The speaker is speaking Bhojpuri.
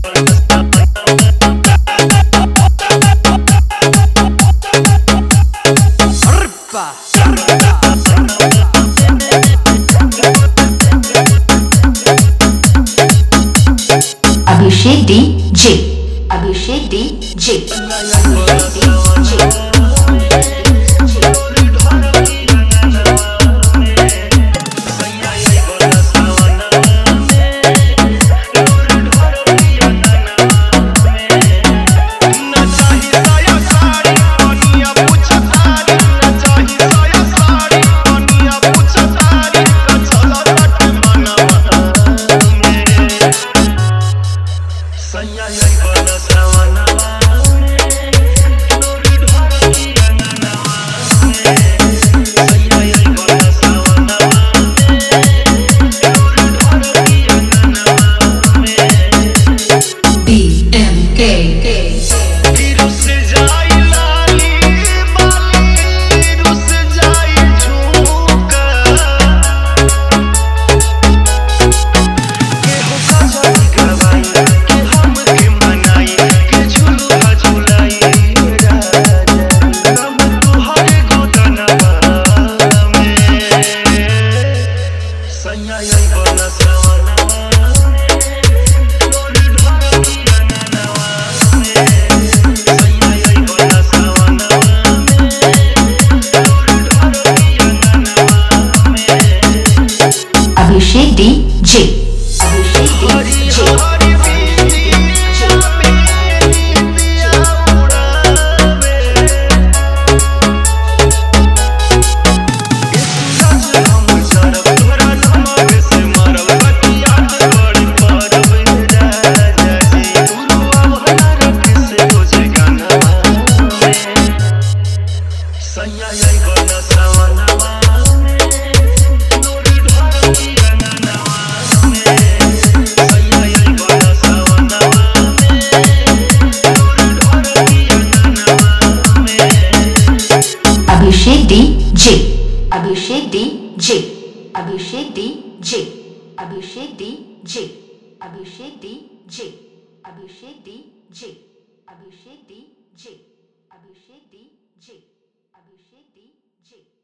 Abhishek DJ, Abhishek DJ, Abhishek DJ. Abhishek DJ, Abhishek DJ. Abhishek DJ, Abhishek DJ, Abhishek DJ, Abhishek DJ, Abhishek DJ, Abhishek DJ, Abhishek DJ, Abhishek DJ, Abhishek DJ.